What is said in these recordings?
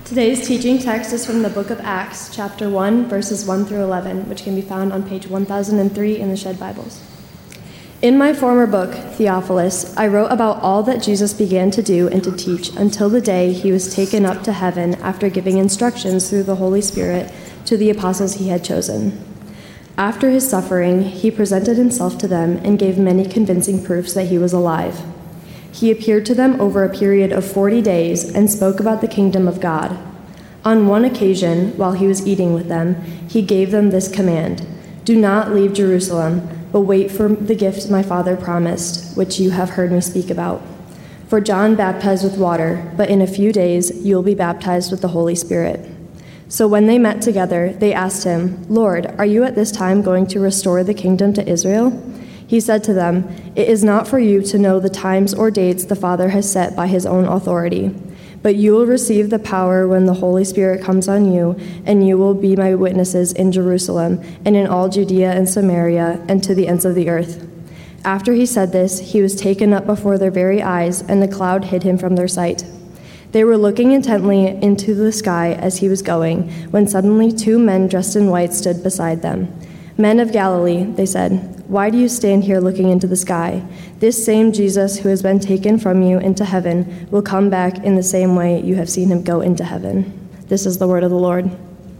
Today's teaching text is from the book of Acts, chapter 1, verses 1 through 11, which can be found on page 1003 in the Shed Bibles. In my former book, Theophilus, I wrote about all that Jesus began to do and to teach until the day he was taken up to heaven after giving instructions through the Holy Spirit to the apostles he had chosen. After his suffering, he presented himself to them and gave many convincing proofs that he was alive. He appeared to them over a period of 40 days and spoke about the kingdom of God. On one occasion, while he was eating with them, he gave them this command: "Do not leave Jerusalem, but wait for the gift my Father promised, which you have heard me speak about. For John baptized with water, but in a few days you will be baptized with the Holy Spirit." So when they met together, they asked him, "Lord, are you at this time going to restore the kingdom to Israel?" He said to them, "It is not for you to know the times or dates the Father has set by his own authority, but you will receive the power when the Holy Spirit comes on you, and you will be my witnesses in Jerusalem and in all Judea and Samaria and to the ends of the earth." After he said this, he was taken up before their very eyes, and the cloud hid him from their sight. They were looking intently into the sky as he was going, when suddenly 2 men dressed in white stood beside them. "Men of Galilee," they said, "why do you stand here looking into the sky? This same Jesus who has been taken from you into heaven will come back in the same way you have seen him go into heaven." This is the word of the Lord.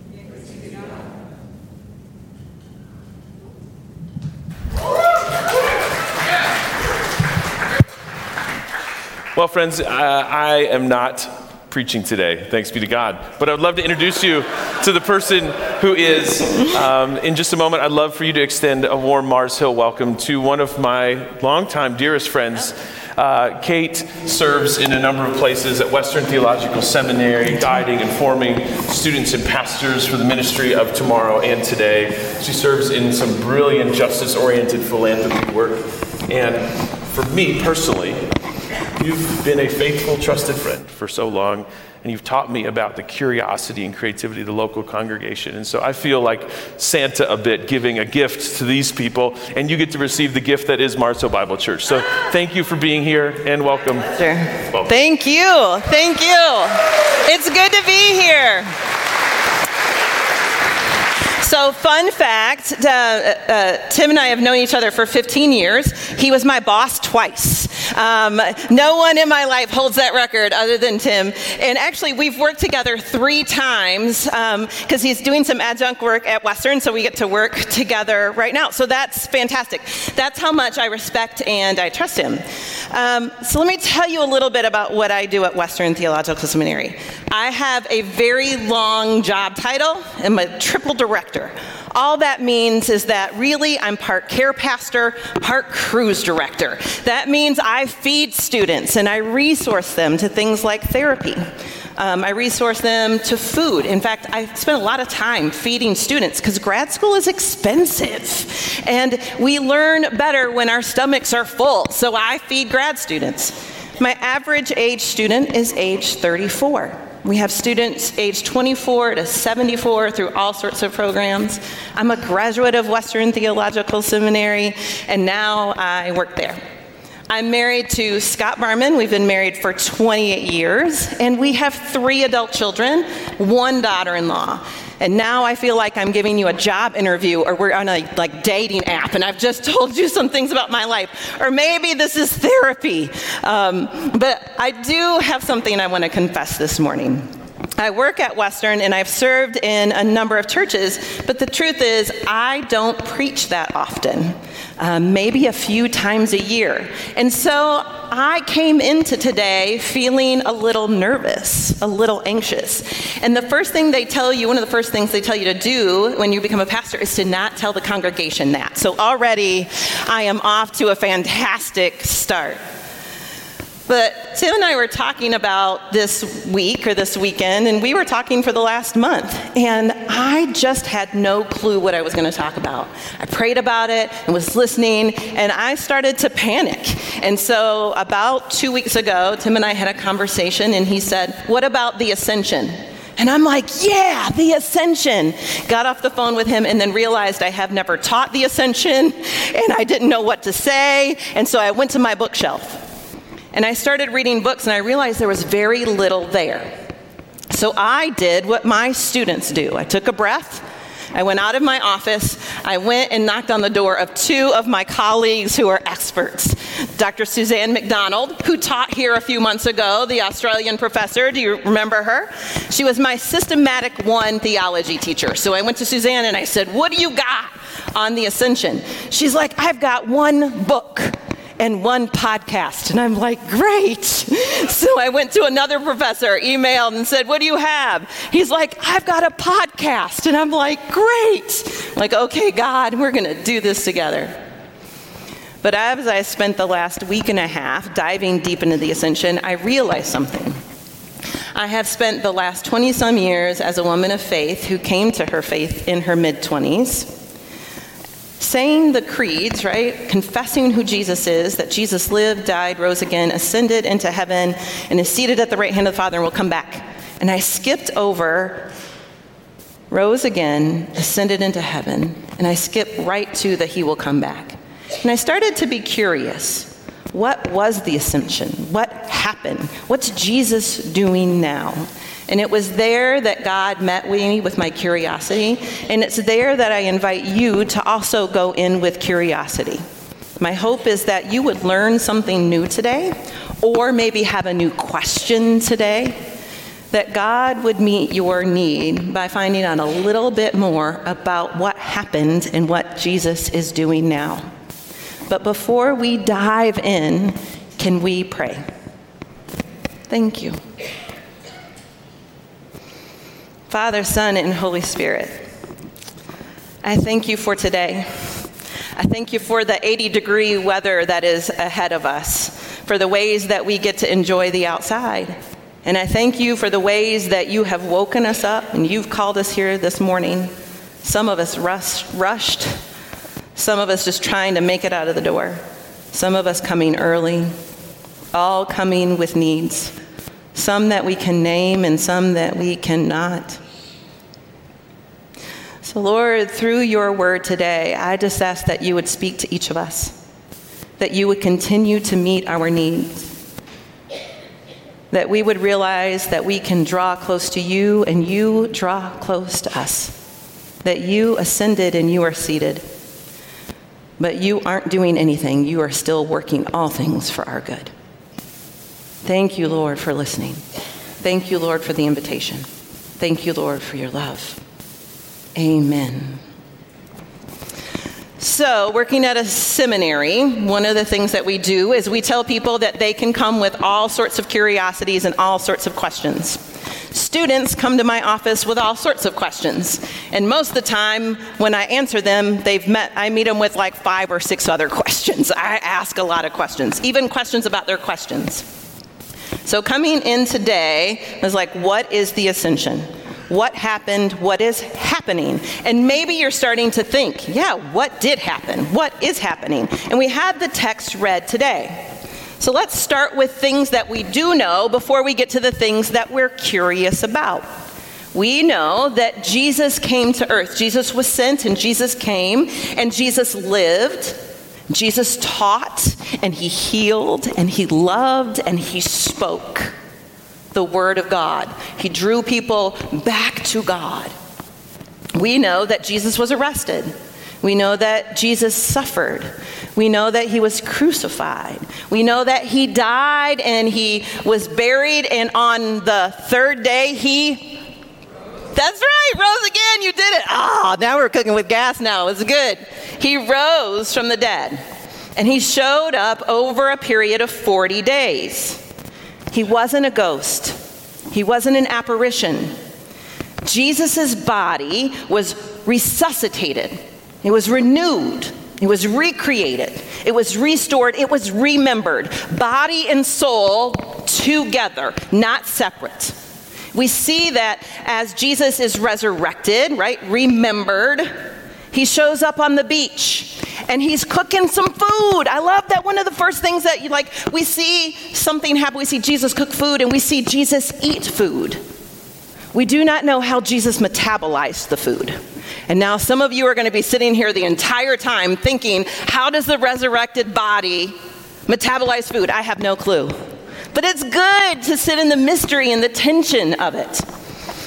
Well, friends, I am not preaching today, thanks be to God. But I would love to introduce you to the person who is. In just a moment, I'd love for you to extend a warm Mars Hill welcome to one of my longtime dearest friends. Kate serves in a number of places at Western Theological Seminary, guiding and forming students and pastors for the ministry of tomorrow and today. She serves in some brilliant justice-oriented philanthropy work. And for me personally, you've been a faithful, trusted friend for so long, and you've taught me about the curiosity and creativity of the local congregation. And so I feel like Santa a bit, giving a gift to these people, and you get to receive the gift that is Mars Hill Bible Church. So thank you for being here, and welcome. Sure. Welcome. Thank you. Thank you. It's good to be here. So fun fact, Tim and I have known each other for 15 years. He was my boss twice. No one in my life holds that record other than Tim. And actually, we've worked together 3 times because he's doing some adjunct work at Western, so we get to work together right now. So that's fantastic. That's how much I respect and I trust him. So let me tell you a little bit about what I do at Western Theological Seminary. I have a very long job title. I'm a triple director. All that means is that really I'm part care pastor, part cruise director. That means I feed students and I resource them to things like therapy. I resource them to food. In fact, I spend a lot of time feeding students because grad school is expensive. And we learn better when our stomachs are full. So I feed grad students. My average age student is age 34. We have students age 24 to 74 through all sorts of programs. I'm a graduate of Western Theological Seminary, and now I work there. I'm married to Scott Barman. We've been married for 28 years, and we have 3 adult children, 1 daughter-in-law. And now I feel like I'm giving you a job interview, or we're on a dating app, and I've just told you some things about my life. Or maybe this is therapy. But I do have something I want to confess this morning. I work at Western, and I've served in a number of churches, but the truth is I don't preach that often, maybe a few times a year. And so I came into today feeling a little nervous, a little anxious. And the first thing they tell you, one of the first things they tell you to do when you become a pastor is to not tell the congregation that. So already I am off to a fantastic start. But Tim and I were talking about this week or this weekend, and we were talking for the last month, and I just had no clue what I was going to talk about. I prayed about it and was listening, and I started to panic. And so about 2 weeks ago, Tim and I had a conversation, and he said, "What about the ascension?" And I'm like, yeah, the ascension. Got off the phone with him and then realized I have never taught the ascension, and I didn't know what to say, and so I went to my bookshelf. And I started reading books, and I realized there was very little there. So I did what my students do. I took a breath. I went out of my office. I went and knocked on the door of two of my colleagues who are experts. Dr. Suzanne McDonald, who taught here a few months ago, the Australian professor. Do you remember her? She was my Systematic 1 theology teacher. So I went to Suzanne and I said, what do you got on the ascension? She's like, I've got one book and one podcast. And I'm like, great. So I went to another professor, emailed and said, what do you have? He's like, I've got a podcast. And I'm like, great. I'm like, okay, God, we're going to do this together. But as I spent the last week and a half diving deep into the ascension, I realized something. I have spent the last 20-some years as a woman of faith who came to her faith in her mid-20s, saying the creeds, right? Confessing who Jesus is, that Jesus lived, died, rose again, ascended into heaven, and is seated at the right hand of the Father and will come back. And I skipped over rose again, ascended into heaven, and I skipped right to that he will come back. And I started to be curious. What was the ascension? What happened? What's Jesus doing now? And it was there that God met me with my curiosity, and it's there that I invite you to also go in with curiosity. My hope is that you would learn something new today, or maybe have a new question today, that God would meet your need by finding out a little bit more about what happened and what Jesus is doing now. But before we dive in, can we pray? Thank you. Father, Son, and Holy Spirit, I thank you for today. I thank you for the 80-degree weather that is ahead of us, for the ways that we get to enjoy the outside. And I thank you for the ways that you have woken us up and you've called us here this morning. Some of us rushed. Some of us just trying to make it out of the door. Some of us coming early, all coming with needs. Some that we can name and some that we cannot. So Lord, through your word today, I just ask that you would speak to each of us, that you would continue to meet our needs, that we would realize that we can draw close to you and you draw close to us, that you ascended and you are seated, but you aren't doing anything. You are still working all things for our good. Thank you, Lord, for listening. Thank you, Lord, for the invitation. Thank you, Lord, for your love. Amen. So, working at a seminary, one of the things that we do is we tell people that they can come with all sorts of curiosities and all sorts of questions. Students come to my office with all sorts of questions. And most of the time, when I answer them, I meet them with like 5 or 6 other questions. I ask a lot of questions, even questions about their questions. So coming in today was like, what is the ascension? What happened? What is happening? And maybe you're starting to think, yeah, what did happen? What is happening? And we had the text read today. So let's start with things that we do know before we get to the things that we're curious about. We know that Jesus came to earth. Jesus was sent and Jesus came and Jesus lived. Jesus taught and he healed and he loved and he spoke the word of God. He drew people back to God. We know that Jesus was arrested. We know that Jesus suffered. We know that he was crucified. We know that he died and he was buried, and on the third day that's right, rose again, you did it. Now we're cooking with gas now, it's good. He rose from the dead and he showed up over a period of 40 days. He wasn't a ghost. He wasn't an apparition. Jesus' body was resuscitated. It was renewed. It was recreated. It was restored. It was remembered. Body and soul together, not separate. We see that as Jesus is resurrected, right, remembered, he shows up on the beach and he's cooking some food. I love that one of the first things that we see something happen. We see Jesus cook food and we see Jesus eat food. We do not know how Jesus metabolized the food. And now some of you are going to be sitting here the entire time thinking, how does the resurrected body metabolize food? I have no clue. But it's good to sit in the mystery and the tension of it.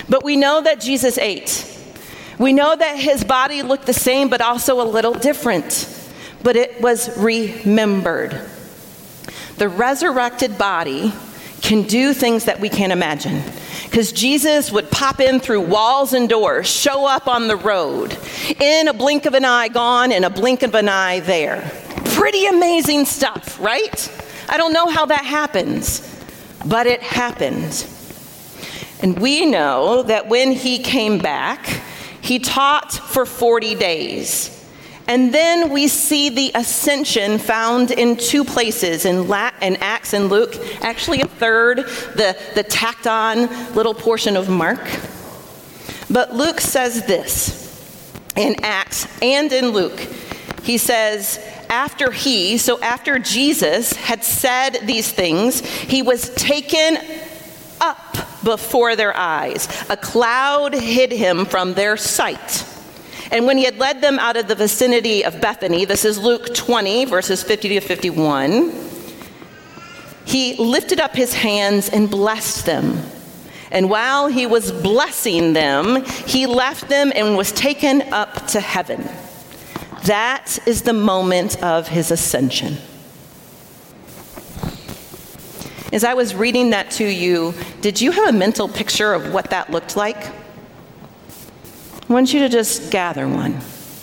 But we know that Jesus ate. We know that his body looked the same, but also a little different. But it was remembered. The resurrected body can do things that we can't imagine. Because Jesus would pop in through walls and doors, show up on the road. In a blink of an eye gone, in a blink of an eye there. Pretty amazing stuff, right? I don't know how that happens, but it happened. And we know that when he came back, he taught for 40 days. And then we see the ascension found in two places, in Acts and Luke, actually a third, the tacked on little portion of Mark. But Luke says this in Acts and in Luke. He says, after Jesus had said these things, he was taken up before their eyes. A cloud hid him from their sight. And when he had led them out of the vicinity of Bethany, this is Luke 20, verses 50 to 51, he lifted up his hands and blessed them. And while he was blessing them, he left them and was taken up to heaven. That is the moment of his ascension. As I was reading that to you, did you have a mental picture of what that looked like? I want you to just gather one.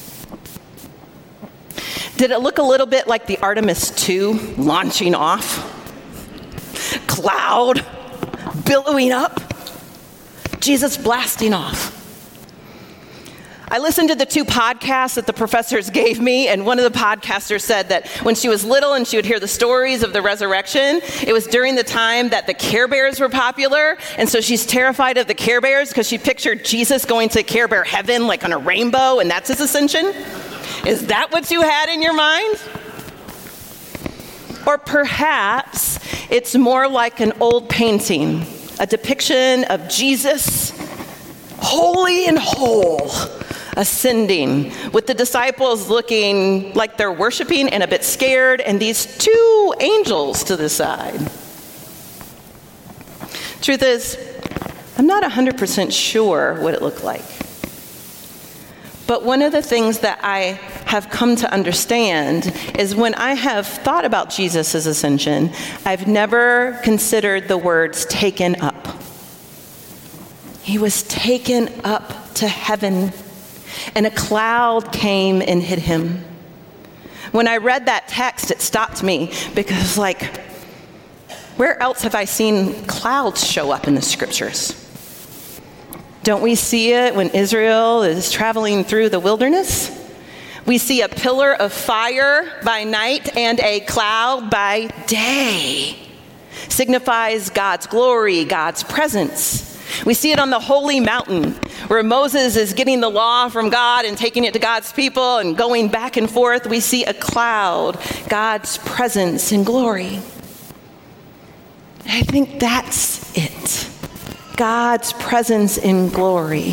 Did it look a little bit like the Artemis II launching off? Cloud billowing up? Jesus blasting off. I listened to the two podcasts that the professors gave me, and one of the podcasters said that when she was little and she would hear the stories of the resurrection, it was during the time that the Care Bears were popular, and so she's terrified of the Care Bears because she pictured Jesus going to Care Bear heaven like on a rainbow, and that's his ascension? Is that what you had in your mind? Or perhaps it's more like an old painting, a depiction of Jesus, holy and whole, ascending, with the disciples looking like they're worshiping and a bit scared, and these two angels to the side. Truth is, I'm not 100% sure what it looked like. But one of the things that I have come to understand is when I have thought about Jesus' ascension, I've never considered the words taken up. He was taken up to heaven, and a cloud came and hid him. When I read that text, it stopped me because, where else have I seen clouds show up in the scriptures? Don't we see it when Israel is traveling through the wilderness? We see a pillar of fire by night and a cloud by day. Signifies God's glory, God's presence. We see it on the holy mountain where Moses is getting the law from God and taking it to God's people and going back and forth. We see a cloud, God's presence and glory. I think that's it. God's presence in glory,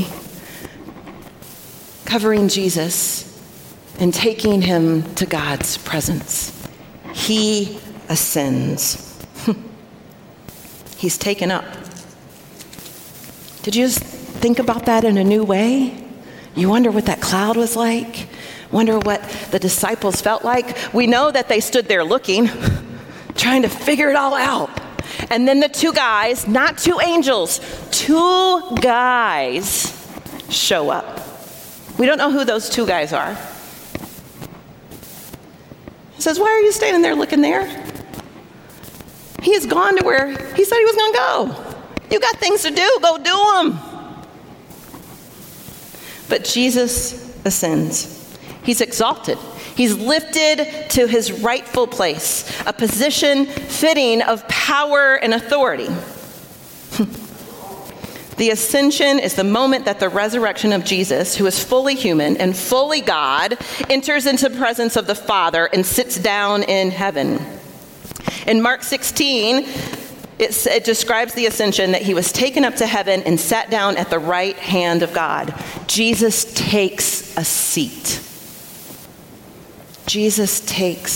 covering Jesus and taking him to God's presence. He ascends. He's taken up. Did you just think about that in a new way? You wonder what that cloud was like? Wonder what the disciples felt like? We know that they stood there looking, trying to figure it all out. And then the two guys, not two angels, two guys show up. We don't know who those two guys are. He says, why are you standing there looking there? He has gone to where he said he was going to go. You got things to do, go do them. But Jesus ascends. He's exalted. He's lifted to his rightful place, a position fitting of power and authority. The ascension is the moment that the resurrection of Jesus, who is fully human and fully God, enters into the presence of the Father and sits down in heaven. In Mark 16, it describes the ascension that he was taken up to heaven and sat down at the right hand of God. Jesus takes a seat. Jesus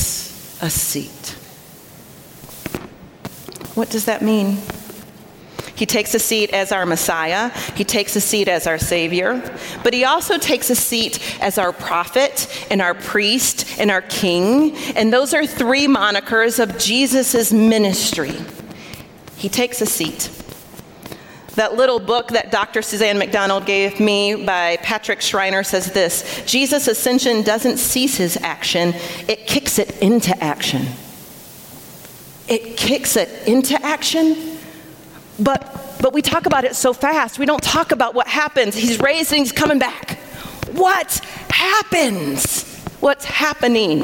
takes a seat. What does that mean? He takes a seat as our Messiah. He takes a seat as our Savior. But he also takes a seat as our prophet and our priest and our king. And those are three monikers of Jesus' ministry. He takes a seat. That little book that Dr. Suzanne McDonald gave me by Patrick Schreiner says this: Jesus' ascension doesn't cease his action, it kicks it into action. It kicks it into action? But we talk about it so fast. We don't talk about what happens. He's raised and he's coming back. What happens? What's happening?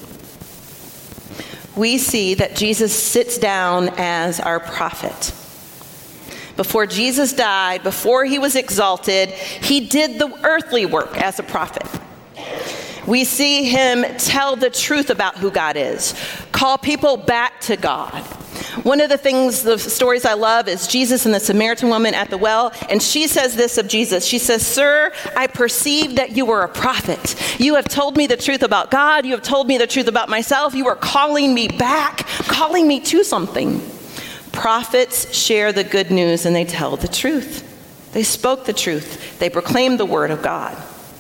We see that Jesus sits down as our prophet. Before Jesus died, before he was exalted, he did the earthly work as a prophet. We see him tell the truth about who God is, call people back to God. One of the stories I love is Jesus and the Samaritan woman at the well, and she says this of Jesus. She says, "Sir, I perceive that you were a prophet. You have told me the truth about God. You have told me the truth about myself. You are calling me back, calling me to something." Prophets share the good news and they tell the truth. They spoke the truth. They proclaimed the word of God.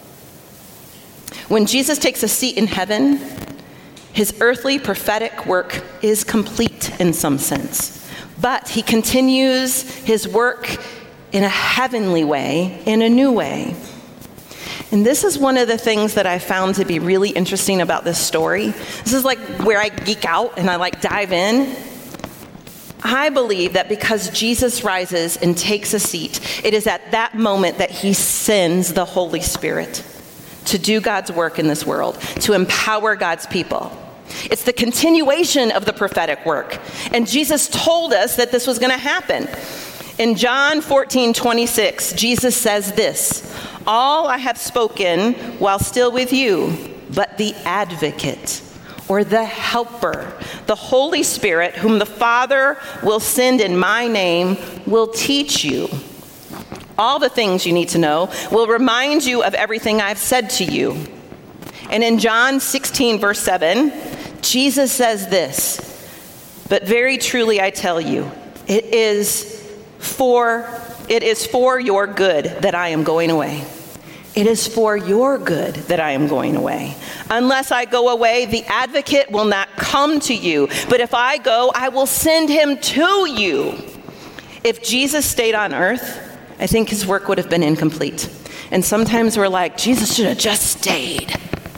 When Jesus takes a seat in heaven, his earthly prophetic work is complete in some sense. But he continues his work in a heavenly way, in a new way. And this is one of the things that I found to be really interesting about this story. This is like where I geek out and I dive in. I believe that because Jesus rises and takes a seat, it is at that moment that he sends the Holy Spirit to do God's work in this world, to empower God's people. It's the continuation of the prophetic work. And Jesus told us that this was going to happen. In John 14:26, Jesus says this: "All I have spoken while still with you, but the advocate," or the helper, the Holy Spirit, whom the Father will send in my name, will teach you all the things you need to know, will remind you of everything I've said to you. And in John 16, verse 7, Jesus says this: "But very truly I tell you, it is for your good that I am going away. It is for your good that I am going away. Unless I go away, the advocate will not come to you. But if I go, I will send him to you." If Jesus stayed on earth, I think his work would have been incomplete. And sometimes we're like, Jesus should have just stayed.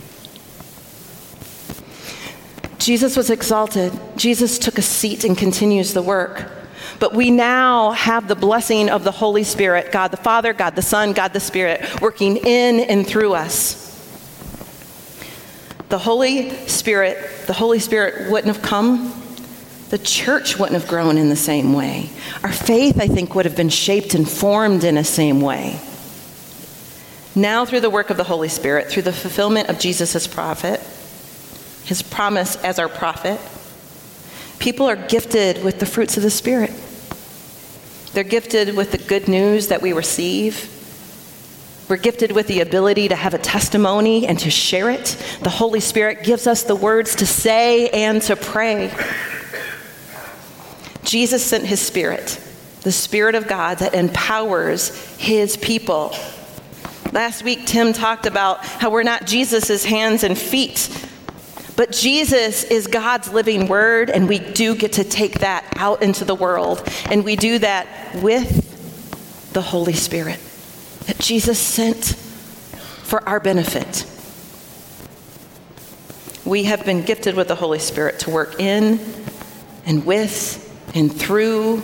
Jesus was exalted. Jesus took a seat and continues the work. But we now have the blessing of the Holy Spirit, God the Father, God the Son, God the Spirit, working in and through us. The Holy Spirit wouldn't have come. The church wouldn't have grown in the same way. Our faith, I think, would have been shaped and formed in the same way. Now, through the work of the Holy Spirit, through the fulfillment of Jesus' prophet, his promise as our prophet, people are gifted with the fruits of the Spirit. They're gifted with the good news that we receive. We're gifted with the ability to have a testimony and to share it. The Holy Spirit gives us the words to say and to pray. Jesus sent his Spirit, the Spirit of God that empowers his people. Last week, Tim talked about how we're not Jesus' hands and feet, but Jesus is God's living word, and we do get to take that out into the world. And we do that with the Holy Spirit that Jesus sent for our benefit. We have been gifted with the Holy Spirit to work in and with and through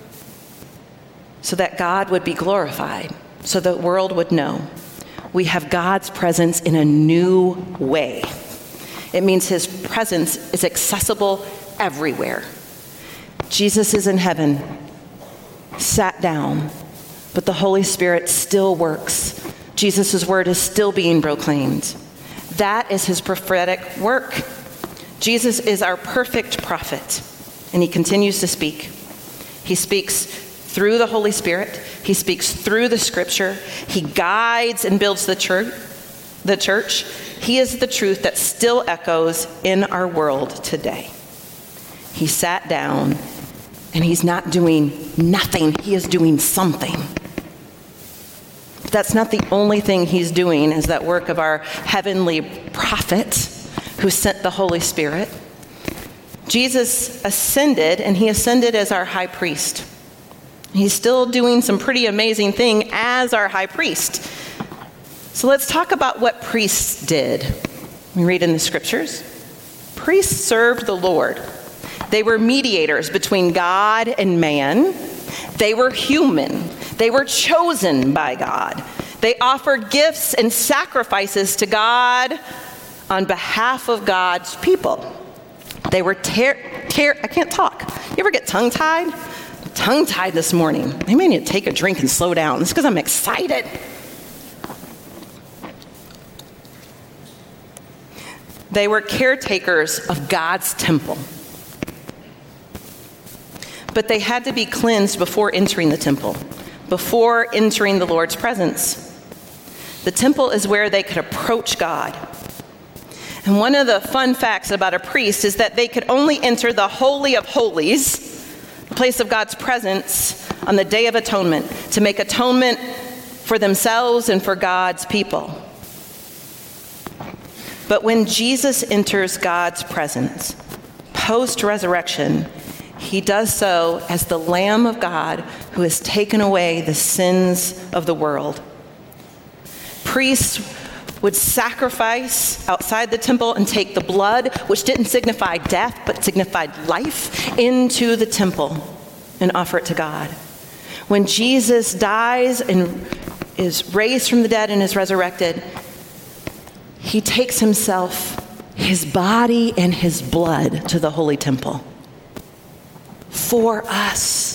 so that God would be glorified, so the world would know. We have God's presence in a new way. It means his presence is accessible everywhere. Jesus is in heaven, sat down, but the Holy Spirit still works. Jesus' word is still being proclaimed. That is his prophetic work. Jesus is our perfect prophet, and he continues to speak. He speaks through the Holy Spirit. He speaks through the scripture. He guides and builds the church. He is the truth that still echoes in our world today. He sat down And he's not doing nothing. He is doing something. But that's not the only thing he's doing, is that work of our heavenly prophet who sent the Holy Spirit. Jesus ascended, and he ascended as our high priest. He's still doing some pretty amazing thing as our high priest. So let's talk about what priests did. We read in the scriptures. Priests served the Lord. They were mediators between God and man. They were human. They were chosen by God. They offered gifts and sacrifices to God on behalf of God's people. They were I can't talk. You ever get tongue-tied? Tongue-tied this morning. I may need to take a drink and slow down. It's because I'm excited. They were caretakers of God's temple. But they had to be cleansed before entering the temple, before entering the Lord's presence. The temple is where they could approach God. And one of the fun facts about a priest is that they could only enter the Holy of Holies, the place of God's presence, on the Day of Atonement, to make atonement for themselves and for God's people. But when Jesus enters God's presence, post-resurrection, he does so as the Lamb of God who has taken away the sins of the world. Priests would sacrifice outside the temple and take the blood, which didn't signify death, but signified life, into the temple and offer it to God. When Jesus dies and is raised from the dead and is resurrected, he takes himself, his body and his blood, to the holy temple for us.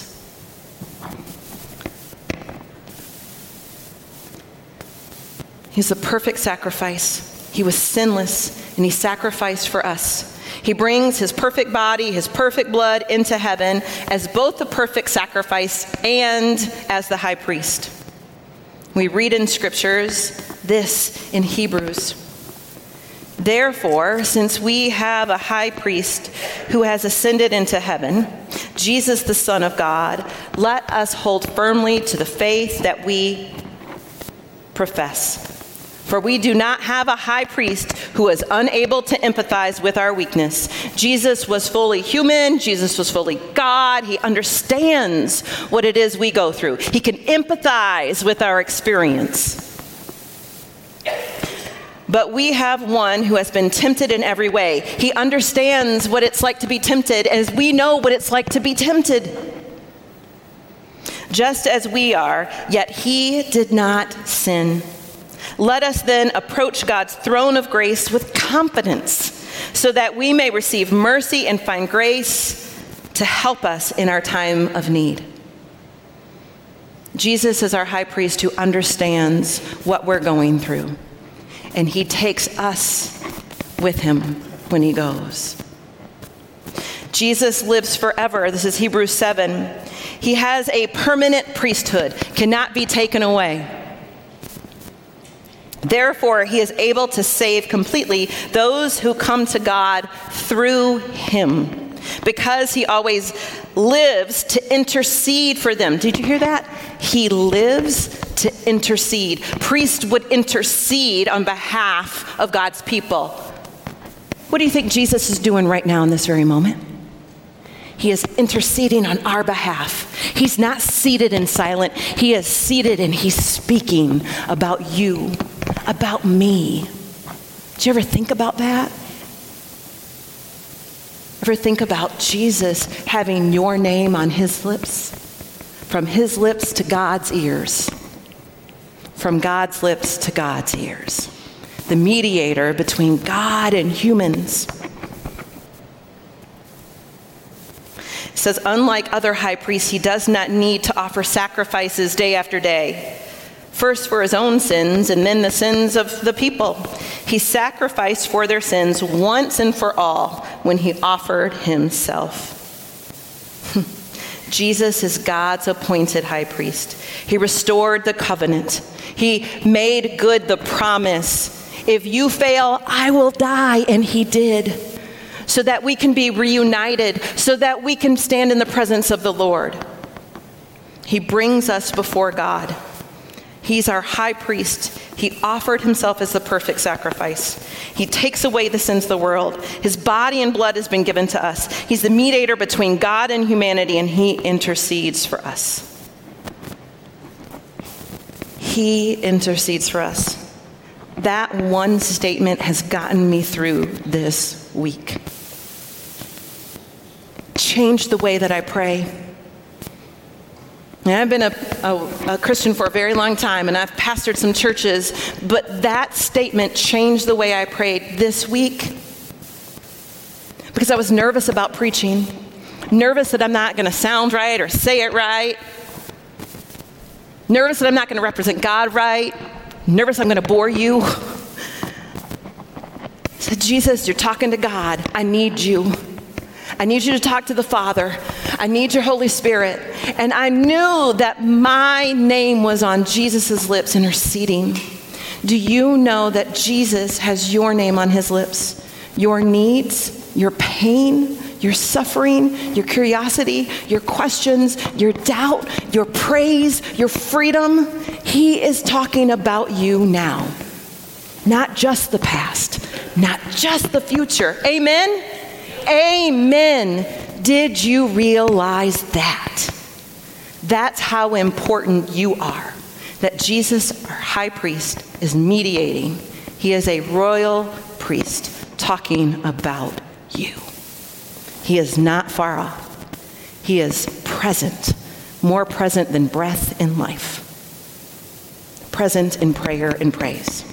He's the perfect sacrifice. He was sinless, and he sacrificed for us. He brings his perfect body, his perfect blood into heaven as both the perfect sacrifice and as the high priest. We read in scriptures this in Hebrews. Therefore, since we have a high priest who has ascended into heaven, Jesus the Son of God, let us hold firmly to the faith that we profess. For we do not have a high priest who is unable to empathize with our weakness. Jesus was fully human. Jesus was fully God. He understands what it is we go through. He can empathize with our experience. But we have one who has been tempted in every way. He understands what it's like to be tempted, as we know what it's like to be tempted. Just as we are, yet he did not sin. Let us then approach God's throne of grace with confidence, so that we may receive mercy and find grace to help us in our time of need. Jesus is our high priest who understands what we're going through, and he takes us with him when he goes. Jesus lives forever. This is Hebrews 7. He has a permanent priesthood, cannot be taken away. Therefore, he is able to save completely those who come to God through him, because he always lives to intercede for them. Did you hear that? He lives to intercede. Priests would intercede on behalf of God's people. What do you think Jesus is doing right now in this very moment? He is interceding on our behalf. He's not seated and silent. He is seated and he's speaking about you, about me. Did you ever think about that? Ever think about Jesus having your name on his lips? From his lips to God's ears. From God's lips to God's ears. The mediator between God and humans. It says, unlike other high priests, he does not need to offer sacrifices day after day. First for his own sins and then the sins of the people. He sacrificed for their sins once and for all when he offered himself. Jesus is God's appointed high priest. He restored the covenant. He made good the promise. If you fail, I will die. And he did. so that we can be reunited, so that we can stand in the presence of the Lord. He brings us before God. He's our high priest. He offered himself as the perfect sacrifice. He takes away the sins of the world. His body and blood has been given to us. He's the mediator between God and humanity, and he intercedes for us. He intercedes for us. That one statement has gotten me through this week. Changed the way that I pray. And I've been a Christian for a very long time, and I've pastored some churches, but that statement changed the way I prayed this week because I was nervous about preaching, nervous that I'm not going to sound right or say it right, nervous that I'm not going to represent God right, nervous I'm going to bore you. I said, Jesus, you're talking to God. I need you. I need you to talk to the Father. I need your Holy Spirit. And I knew that my name was on Jesus' lips interceding. Do you know that Jesus has your name on his lips? Your needs, your pain, your suffering, your curiosity, your questions, your doubt, your praise, your freedom. He is talking about you now. Not just the past, not just the future. Amen? Amen. Did you realize that? That's how important you are. That Jesus, our high priest, is mediating. He is a royal priest talking about you. He is not far off. He is present, more present than breath in life. Present in prayer and praise.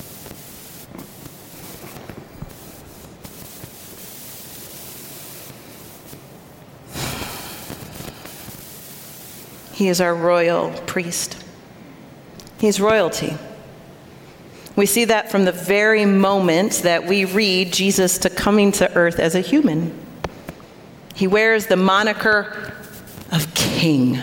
He is our royal priest. He's royalty. We see that from the very moment that we read Jesus to coming to earth as a human. He wears the moniker of king.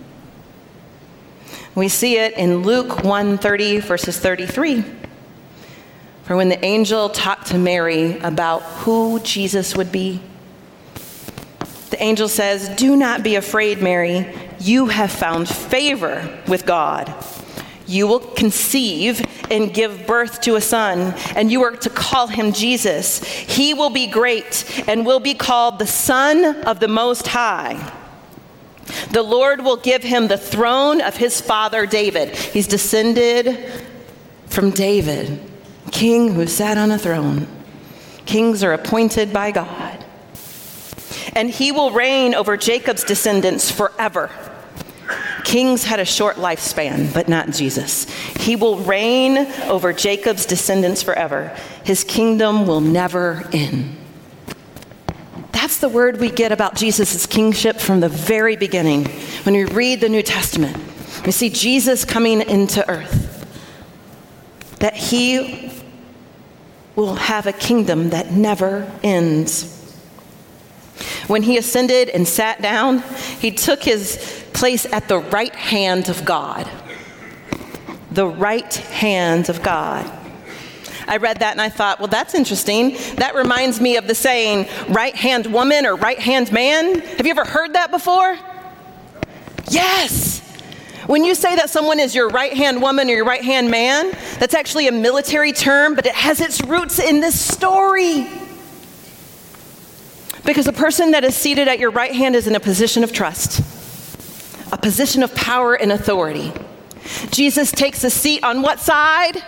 We see it in Luke 1:30, verses 33. For when the angel talked to Mary about who Jesus would be, the angel says, "Do not be afraid, Mary. You have found favor with God. You will conceive and give birth to a son, and you are to call him Jesus. He will be great and will be called the Son of the Most High. The Lord will give him the throne of his father David." He's descended from David, king who sat on a throne. Kings are appointed by God. "And he will reign over Jacob's descendants forever." Kings had a short lifespan, but not Jesus. He will reign over Jacob's descendants forever. His kingdom will never end. That's the word we get about Jesus' kingship from the very beginning. When we read the New Testament, we see Jesus coming into earth. That he will have a kingdom that never ends. When he ascended and sat down, he took his place at the right hand of God. The right hand of God. I read that and I thought, well, that's interesting. That reminds me of the saying, right hand woman or right hand man. Have you ever heard that before? Yes. When you say that someone is your right hand woman or your right hand man, that's actually a military term, but it has its roots in this story. Because the person that is seated at your right hand is in a position of trust, a position of power and authority. Jesus takes a seat on what side?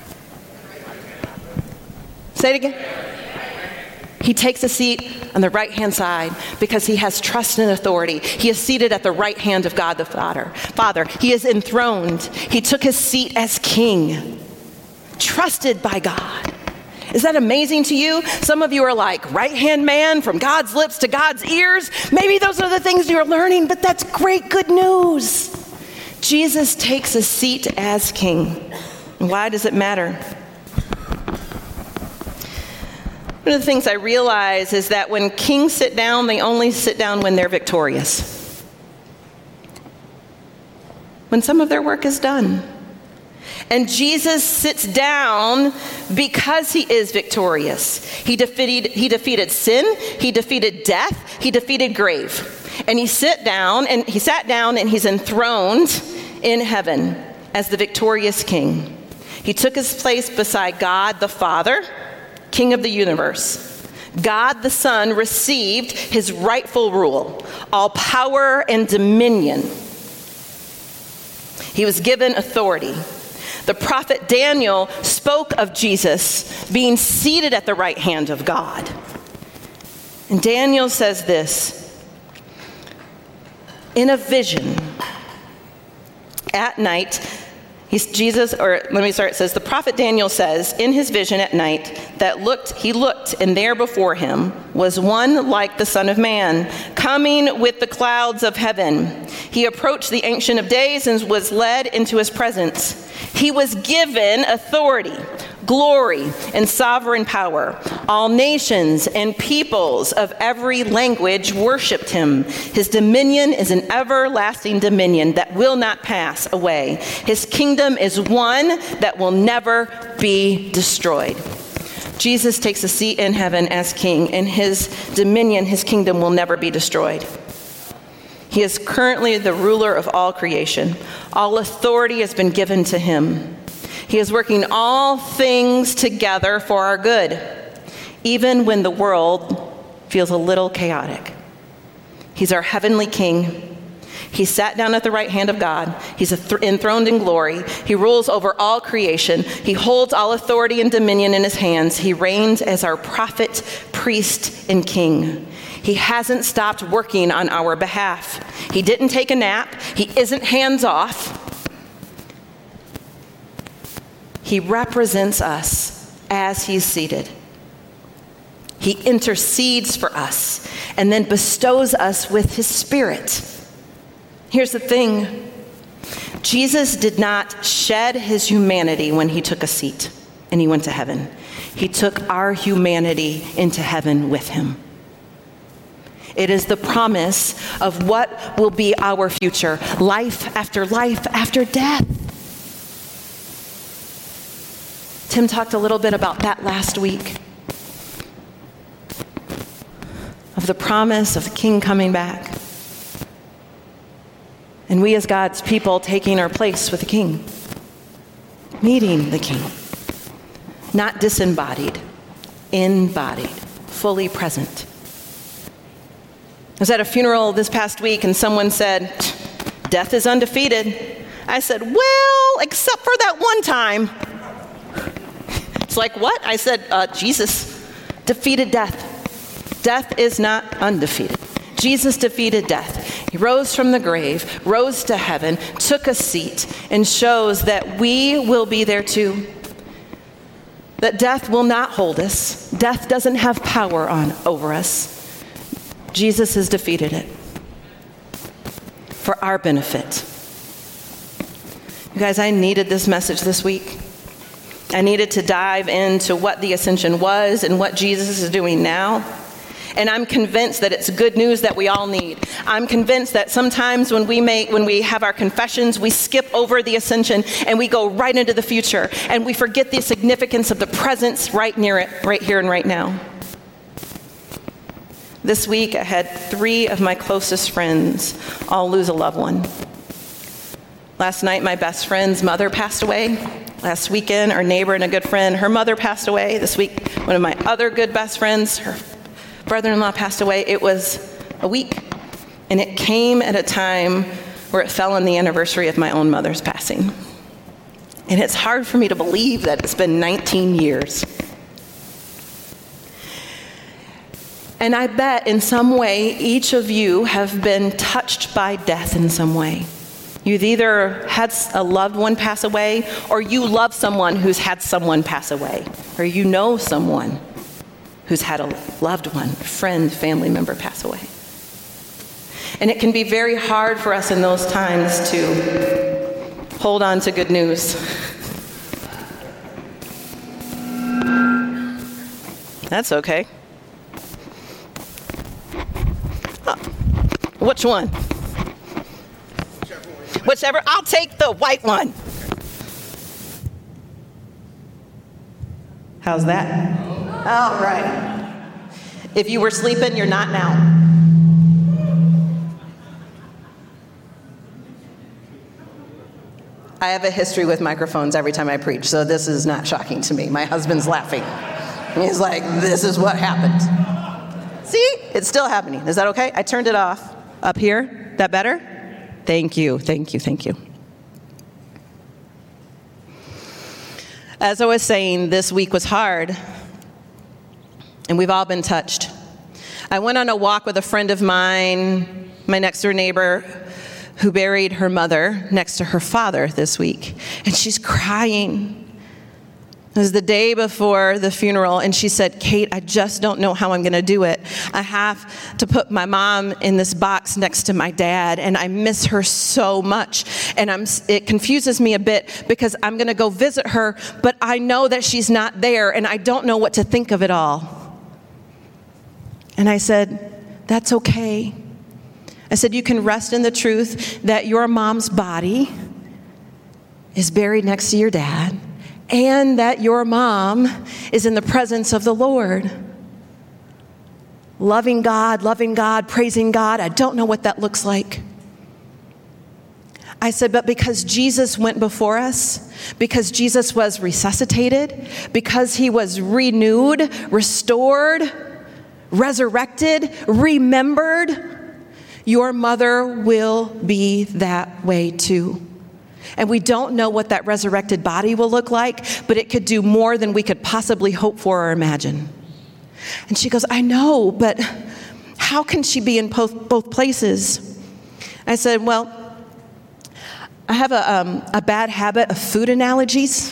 Say it again. He takes a seat on the right-hand side because he has trust and authority. He is seated at the right hand of God the Father. He is enthroned. He took his seat as king, trusted by God. Is that amazing to you? Some of you are like, right-hand man, from God's lips to God's ears. Maybe those are the things you're learning, but that's great, good news. Jesus takes a seat as king. And why does it matter? One of the things I realize is that when kings sit down, they only sit down when they're victorious. When some of their work is done. And Jesus sits down because he is victorious. He defeated sin, he defeated death, he defeated grave. And he sat down and he's enthroned in heaven as the victorious king. He took his place beside God the Father, King of the universe. God the Son received his rightful rule, all power and dominion. He was given authority. The prophet Daniel spoke of Jesus being seated at the right hand of God. And Daniel says this, in a vision at night, it says, the prophet Daniel says, in his vision at night, he looked, and there before him was one like the Son of Man, coming with the clouds of heaven. He approached the Ancient of Days and was led into his presence. He was given authority, glory, and sovereign power. All nations and peoples of every language worshiped him. His dominion is an everlasting dominion that will not pass away. His kingdom is one that will never be destroyed. Jesus takes a seat in heaven as king, and his dominion, his kingdom, will never be destroyed. He is currently the ruler of all creation. All authority has been given to him. He is working all things together for our good, even when the world feels a little chaotic. He's our heavenly king. He sat down at the right hand of God. He's enthroned in glory. He rules over all creation. He holds all authority and dominion in his hands. He reigns as our prophet, priest, and king. He hasn't stopped working on our behalf. He didn't take a nap. He isn't hands off. He represents us as he's seated. He intercedes for us and then bestows us with his Spirit. Here's the thing. Jesus did not shed his humanity when he took a seat and he went to heaven. He took our humanity into heaven with him. It is the promise of what will be our future, life after death. Tim talked a little bit about that last week, of the promise of the King coming back. And we as God's people taking our place with the King, meeting the King, not disembodied, embodied, fully present. I was at a funeral this past week and someone said, death is undefeated. I said, well, except for that one time. It's like, what? I said, Jesus defeated death. Death is not undefeated. Jesus defeated death. He rose from the grave, rose to heaven, took a seat, and shows that we will be there too. That death will not hold us. Death doesn't have power over us. Jesus has defeated it for our benefit. You guys, I needed this message this week. I needed to dive into what the ascension was and what Jesus is doing now. And I'm convinced that it's good news that we all need. I'm convinced that sometimes when we have our confessions, we skip over the ascension and we go right into the future and we forget the significance of the presence right near it, right here and right now. This week, I had 3 of my closest friends all lose a loved one. Last night, my best friend's mother passed away. Last weekend, our neighbor and a good friend, her mother passed away. This week, one of my other good best friends, her brother-in-law passed away. It was a week, and it came at a time where it fell on the anniversary of my own mother's passing. And it's hard for me to believe that it's been 19 years. And I bet in some way, each of you have been touched by death in some way. You've either had a loved one pass away, or you love someone who's had someone pass away, or you know someone who's had a loved one, friend, family member pass away. And it can be very hard for us in those times to hold on to good news. That's okay. Oh, which one? Whichever. I'll take the white one. How's that? All right. If you were sleeping, you're not now. I have a history with microphones every time I preach, so this is not shocking to me. My husband's laughing. He's like, this is what happened. See? It's still happening. Is that okay? I turned it off. Up here? That better? Thank you, thank you, thank you. As I was saying, this week was hard, and we've all been touched. I went on a walk with a friend of mine, my next door neighbor, who buried her mother next to her father this week, and she's crying. It was the day before the funeral, and she said, Kate, I just don't know how I'm going to do it. I have to put my mom in this box next to my dad, and I miss her so much. And it confuses me a bit because I'm going to go visit her, but I know that she's not there, and I don't know what to think of it all. And I said, that's okay. I said, you can rest in the truth that your mom's body is buried next to your dad, and that your mom is in the presence of the Lord. Loving God, praising God. I don't know what that looks like. I said, but because Jesus went before us, because Jesus was resuscitated, because he was renewed, restored, resurrected, remembered, your mother will be that way too. And we don't know what that resurrected body will look like, but it could do more than we could possibly hope for or imagine. And she goes, I know, but how can she be in both places? I said, well, I have a bad habit of food analogies.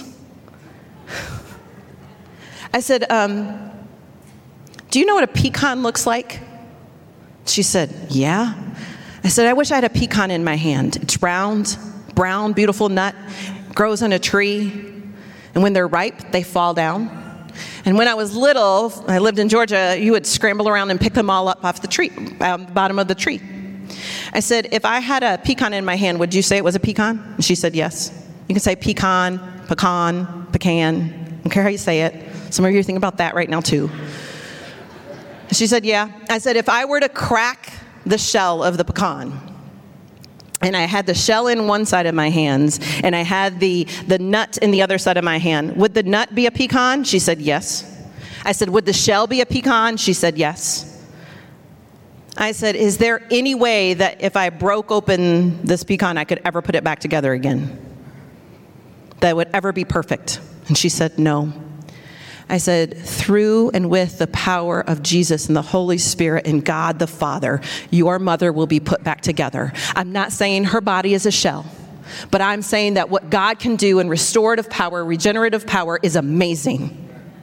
I said, do you know what a pecan looks like? She said, yeah. I said, I wish I had a pecan in my hand. It's round, brown, beautiful nut, grows on a tree, and when they're ripe, they fall down. And when I was little, I lived in Georgia, you would scramble around and pick them all up off the tree, the bottom of the tree. I said, if I had a pecan in my hand, would you say it was a pecan? And she said, yes. You can say pecan, pecan, pecan. I don't care how you say it. Some of you are thinking about that right now too. She said, yeah. I said, if I were to crack the shell of the pecan, and I had the shell in one side of my hands, and I had the nut in the other side of my hand, would the nut be a pecan? She said, yes. I said, would the shell be a pecan? She said, yes. I said, is there any way that if I broke open this pecan, I could ever put it back together again? That would ever be perfect? And she said, no. I said, through and with the power of Jesus and the Holy Spirit and God the Father, your mother will be put back together. I'm not saying her body is a shell, but I'm saying that what God can do in restorative power, regenerative power is amazing.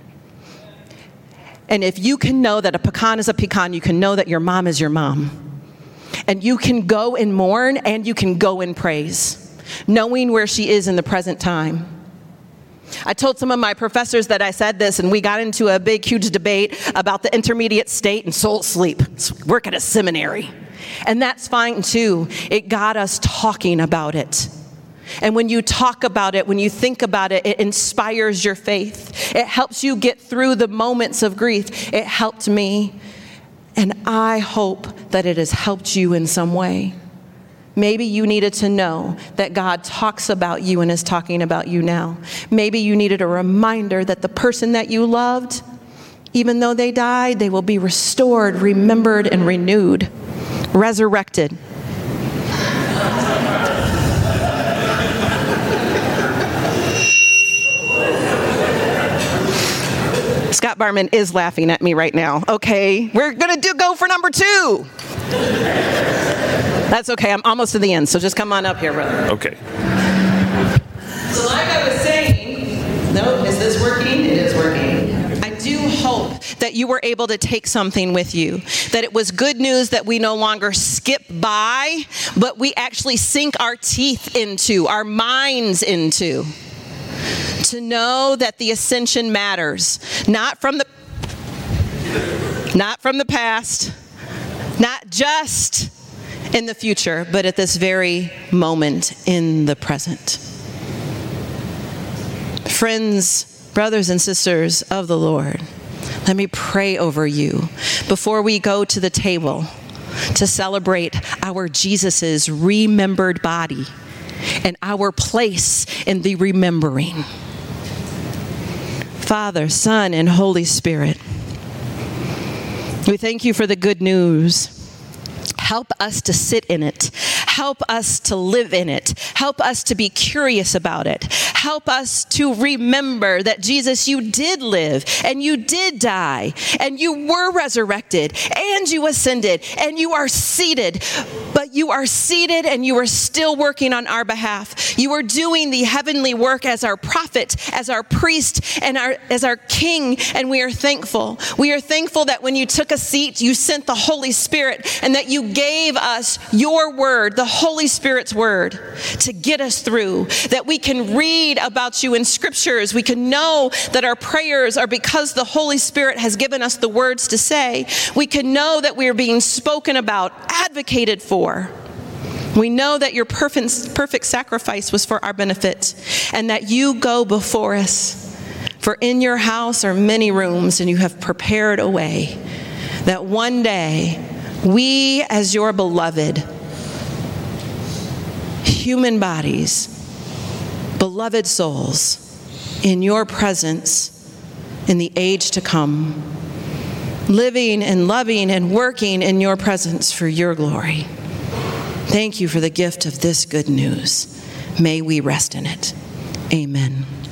And if you can know that a pecan is a pecan, you can know that your mom is your mom. And you can go and mourn and you can go and praise, knowing where she is in the present time. I told some of my professors that I said this, and we got into a big, huge debate about the intermediate state and soul sleep. Work at a seminary. And that's fine too. It got us talking about it. And when you talk about it, when you think about it, it inspires your faith. It helps you get through the moments of grief. It helped me. And I hope that it has helped you in some way. Maybe you needed to know that God talks about you and is talking about you now. Maybe you needed a reminder that the person that you loved, even though they died, they will be restored, remembered, and renewed, resurrected. Scott Barman is laughing at me right now. Okay, we're going to go for number 2. That's okay. I'm almost to the end, so just come on up here, brother. Okay. So like I was saying, no, is this working? It is working. I do hope that you were able to take something with you, that it was good news that we no longer skip by, but we actually sink our teeth into, our minds into, to know that the ascension matters, not from the past, not just in the future, but at this very moment in the present. Friends, Brothers and sisters of the Lord, let me pray over you before we go to the table to celebrate our Jesus's remembered body and our place in the remembering. Father, Son, and Holy Spirit, we thank you for the good news. Help us to sit in it. Help us to live in it. Help us to be curious about it. Help us to remember that, Jesus, you did live and you did die and you were resurrected and you ascended and you are seated. But you are seated and you are still working on our behalf. You are doing the heavenly work as our prophet, as our priest, and as our king, and we are thankful. We are thankful that when you took a seat, you sent the Holy Spirit and that you gave us your word, the Holy Spirit's word, to get us through, that we can read about you in scriptures. We can know that our prayers are because the Holy Spirit has given us the words to say. We can know that we are being spoken about, advocated for. We know that your perfect sacrifice was for our benefit and that you go before us. For in your house are many rooms and you have prepared a way that one day we, as your beloved human bodies, beloved souls, in your presence in the age to come, living and loving and working in your presence for your glory. Thank you for the gift of this good news. May we rest in it. Amen.